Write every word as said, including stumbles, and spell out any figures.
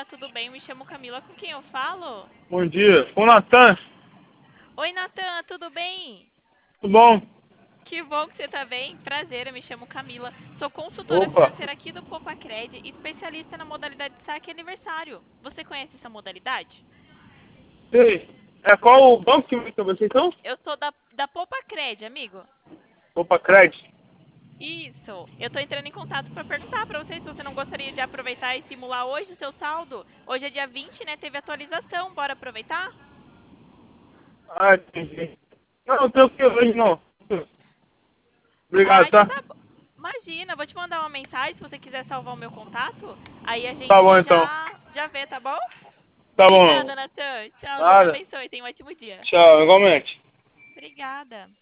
tudo bem? Me chamo Camila, com quem eu falo? Bom dia. Com o Natan, Oi, Natan, tudo bem? tudo bom? Que bom que você tá bem. Prazer, eu me chamo Camila. Sou consultora Opa. financeira aqui do Popacred, especialista na modalidade saque e aniversário. Você conhece essa modalidade? Ei, é qual o banco que que vocês são? Eu sou da, da Popacred, amigo. Opa, Cred. Isso. Eu tô entrando em contato para perguntar para você se você não gostaria de aproveitar e simular hoje o seu saldo. Hoje é dia vinte, né? Teve atualização. Bora aproveitar? Ah, entendi. Não, tranquilo hoje não. Ah, Obrigado, então tá? tá bom. Imagina, vou te mandar uma mensagem se você quiser salvar o meu contato. Aí a Tá bom gente então. já já vê, tá bom? Tá Obrigada, bom. Natan. Tchau, Deus Nada. abençoe. Tenha um ótimo dia. Tchau, igualmente. Obrigada.